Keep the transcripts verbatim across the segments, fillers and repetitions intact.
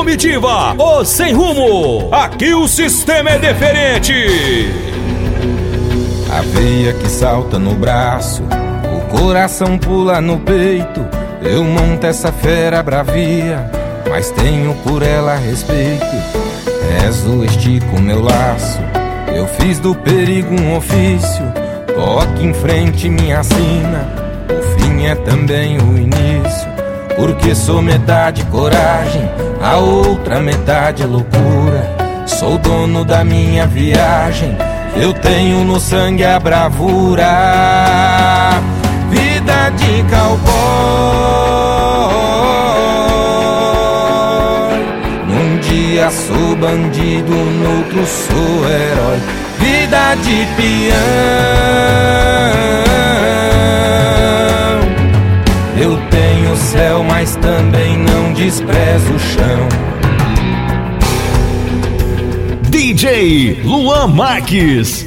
Comitiva, o Sem Rumo. Aqui o sistema é diferente. A veia que salta no braço, o coração pula no peito. Eu monto essa fera bravia, mas tenho por ela respeito. Rezo, estico meu laço, eu fiz do perigo um ofício. Toque em frente, minha sina, o fim é também o início. Porque sou metade coragem, a outra metade é loucura. Sou dono da minha viagem, eu tenho no sangue a bravura. Vida de cowboy, num dia sou bandido, no outro sou herói. Vida de peão, eu tenho o céu, mas também não desprezo o chão. D J Luan Marques.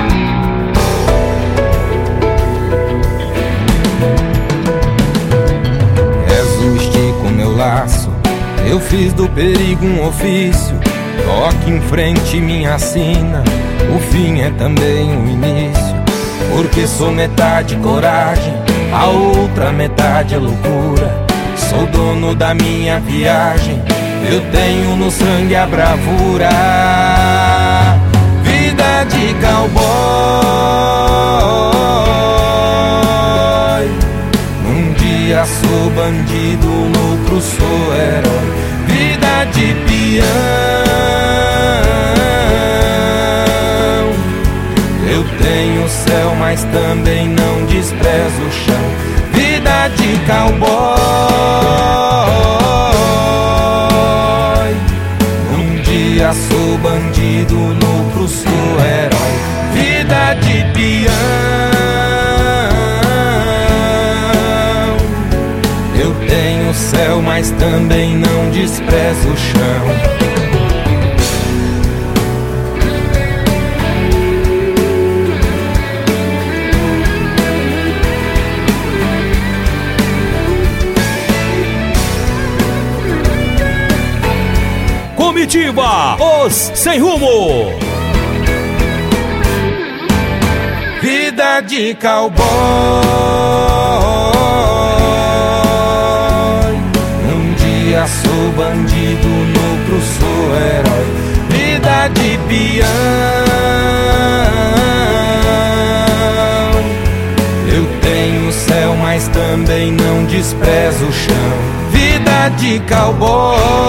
Rezo, estico meu laço, eu fiz do perigo um ofício. Toque em frente, minha sina, o fim é também o início. Porque sou metade coragem, a outra metade é loucura. Sou dono da minha viagem, eu tenho no sangue a bravura. Vida de cowboy, num dia sou bandido, no outro sou herói. Vida de peão, eu tenho o céu, mas também não desprezo o chão. Vida de cowboy, um dia sou bandido, no outro sou herói. Vida de peão, eu tenho o céu, mas também não desprezo o chão. Comitiva, os Sem Rumo. Vida de cowboy, um dia sou bandido, no outro sou herói. Vida de peão, eu tenho o céu, mas também não desprezo o chão. Vida de cowboy,